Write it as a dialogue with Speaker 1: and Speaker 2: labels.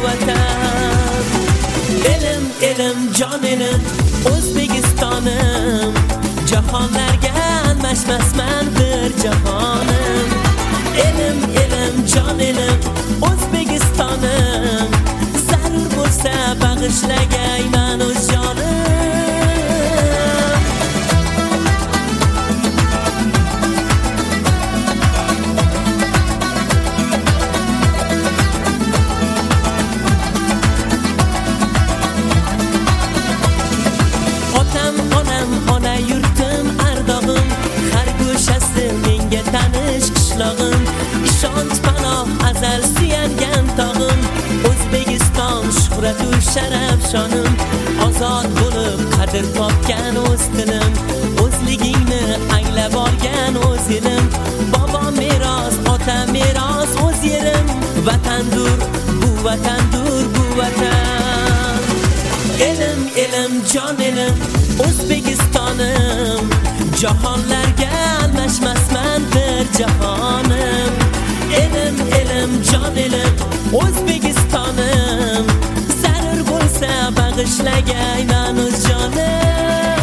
Speaker 1: vatan. Elim, elim, jon elim, O'zbekistonim, jahonlarga almashmasman bir jahonim. Elim, elim, jon elim, O'zbekistonim, zarur bo'lsa bag'ishlagayman o'z jonim. Otam, onam, ona yurtim, ardog'im, har go'shasi menga tanish qishlog'im. Ishonch panoh azal suyangan tog'im, O'zbekiston shuhratu sharaf shonim. Ozod bo'lib qadr topgan o'z tilim, o'zligingni anglab olgan o'z elim. Bobo meros, ota meros o'z yerim. Vatandur, bu vatandur, bu vatan. Elim, elim, jon elim, O'zbekistonim, jahonlarga almashmasman bir jahonim. Elim, elim, jon elim, O'zbekistonim, zarur bo'lsa bag'ishlagayman o'z jonim.